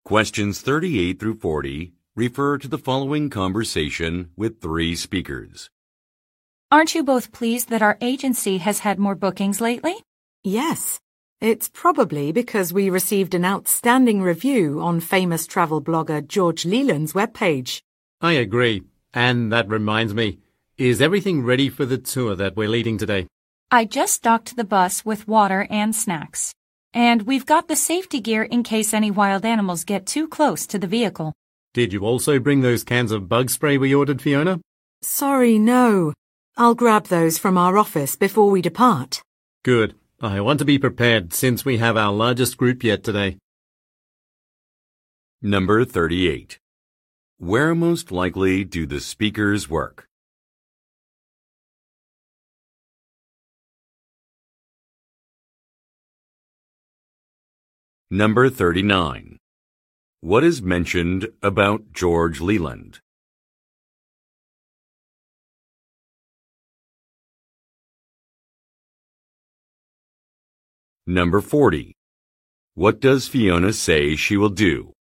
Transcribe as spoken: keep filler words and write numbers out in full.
Questions thirty-eight through forty refer to the following conversation with three speakers. Aren't you both pleased that our agency has had more bookings lately? Yes. It's probably because we received an outstanding review on famous travel blogger George Leland's webpage. I agree. And that reminds me, is everything ready for the tour that we're leading today? I just docked the bus with water and snacks. And we've got the safety gear in case any wild animals get too close to the vehicle. Did you also bring those cans of bug spray we ordered, Fiona? Sorry, no. I'll grab those from our office before we depart. Good. I want to be prepared since we have our largest group yet today. Number thirty-eight. Where most likely do the speakers work? Number thirty-nine. What is mentioned about George Leland? Number forty. What does Fiona say she will do?